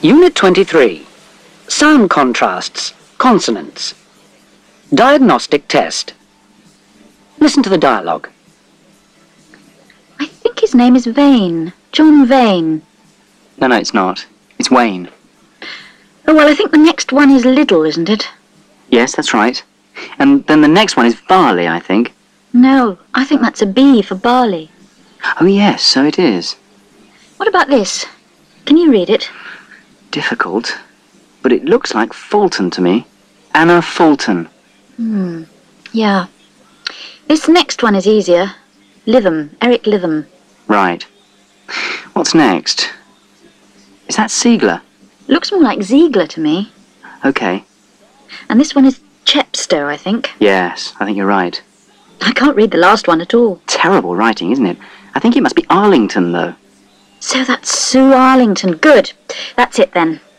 Unit 23. Sound contrasts, consonants. Diagnostic test. Listen to the dialogue. I think his name is Vane. John Vane. No, it's not. It's Wayne. Oh, well, I think the next one is Liddell, isn't it? Yes, that's right. And then the next one is Barley, I think. No, I think that's a B for barley. Oh, yes, so it is. What about this? Can you read it? Difficult. But it looks like Fulton to me. Anna Fulton. Yeah. This next one is easier. Lytham, Eric Lytham. Right. What's next? Is that Siegler? Looks more like Ziegler to me. Okay. And this one is Chepstow, I think. Yes, I think you're right. I can't read the last one at all. Terrible writing, isn't it? I think it must be Arlington, though. So that's Sue Arlington. Good. That's it then.